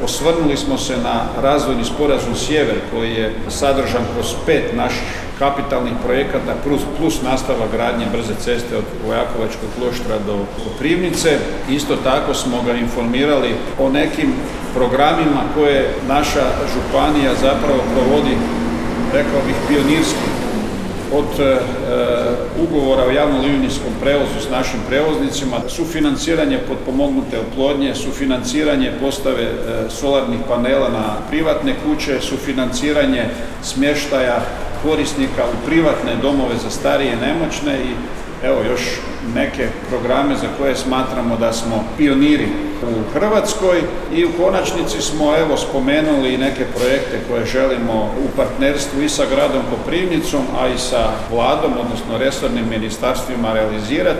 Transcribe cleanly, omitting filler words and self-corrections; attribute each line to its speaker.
Speaker 1: Osvrnuli smo se na razvojni sporazum Sjever koji je sadržan kroz 5 naših kapitalnih projekata plus nastavak gradnje brze ceste od Vojakovačkog Kloštra do Koprivnice. Isto tako smo ga informirali o nekim programima koje naša županija zapravo provodi, rekao bih, pionirski. Od ugovora o javnom linijskom prevozu s našim prevoznicima, sufinanciranje potpomognute oplodnje, sufinanciranje postave solarnih panela na privatne kuće, sufinanciranje smještaja korisnika u privatne domove za starije i nemoćne i evo još neke programe za koje smatramo da smo pioniri u Hrvatskoj i u konačnici smo spomenuli i neke projekte koje želimo u partnerstvu i sa gradom Koprivnicom, a i sa vladom, odnosno resornim ministarstvima realizirati.